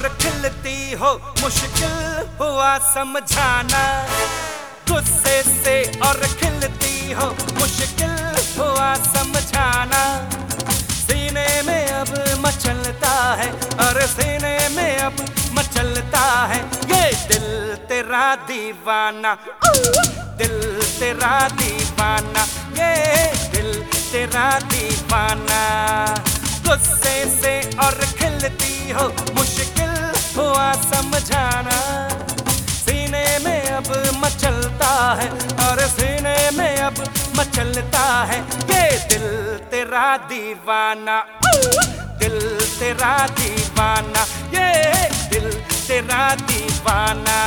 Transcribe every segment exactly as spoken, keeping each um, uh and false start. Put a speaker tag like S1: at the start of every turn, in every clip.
S1: और खिलती हो मुश्किल हुआ समझाना। गुस्से से और खिलती हो मुश्किल हुआ समझाना। सीने में अब मचलता है और सीने में अब मचलता है ये दिल तेरा दीवाना। दिल तेरा दीवाना, ये दिल तेरा दीवाना। गुस्से से और खिलती हो मुश्किल हुआ समझाना। सीने में अब मचलता है और सीने में अब मचलता है ये दिल तेरा दीवाना। दिल तेरा दीवाना, ये दिल तेरा दीवाना।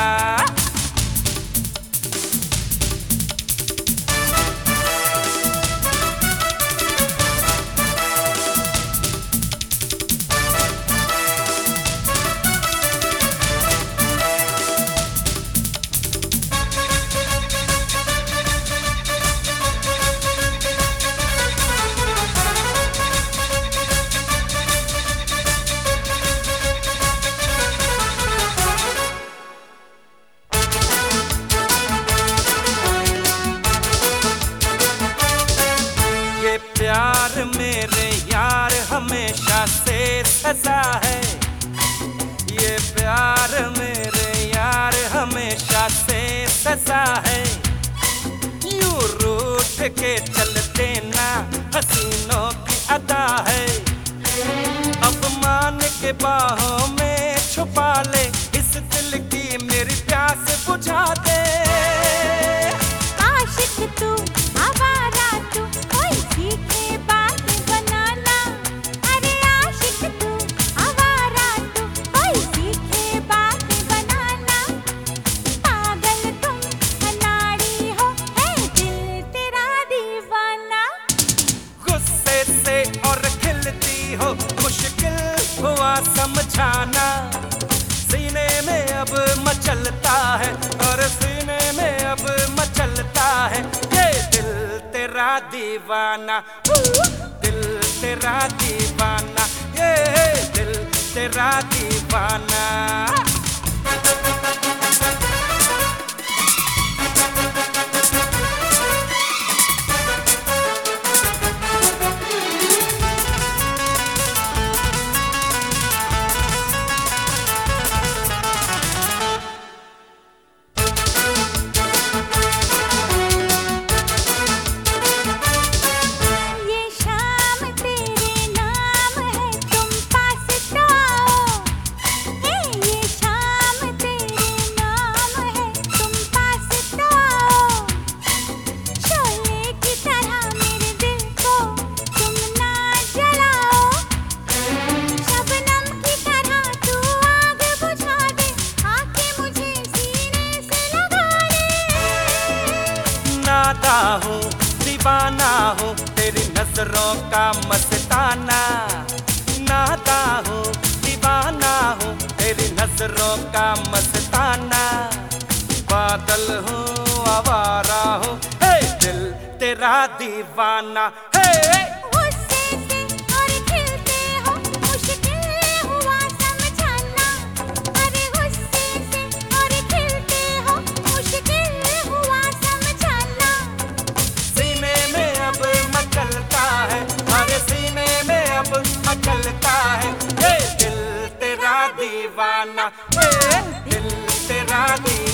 S1: प्यार मेरे यार हमेशा से सजा है। ये प्यार मेरे यार हमेशा से सजा है। यूं रूठ के चलते ना हसीनों की अदा है। अपमान के बाहों में छुपा ले इस दिल की मेरी प्यास बुझा दे।
S2: आशिक तू आवारा तू कोई सीखे बात बनाना। अरे आशिक तू आवारा तू कोई सीखे बात बनाना। पागल तुम अनाड़ी हो है दिल तेरा दीवाना।
S1: गुस्से से और खिलती हो मुश्किल हुआ समझाना। सीने में अब मचलता है और सीने में अब मचलता है ये दिल तेरा दीवाना। दिल तेरा दीवाना, ये दिल तेरा दीवाना। नादा हूँ दीवाना हूँ तेरी नजरों का मस्ताना। नादा हूँ दीवाना हूँ तेरी नजरों का मस्ताना। बादल हूँ आवारा हूँ हे दिल तेरा दीवाना। हे मचलता है ये दिल तेरा दीवाना। दिल तेरा दीवाना।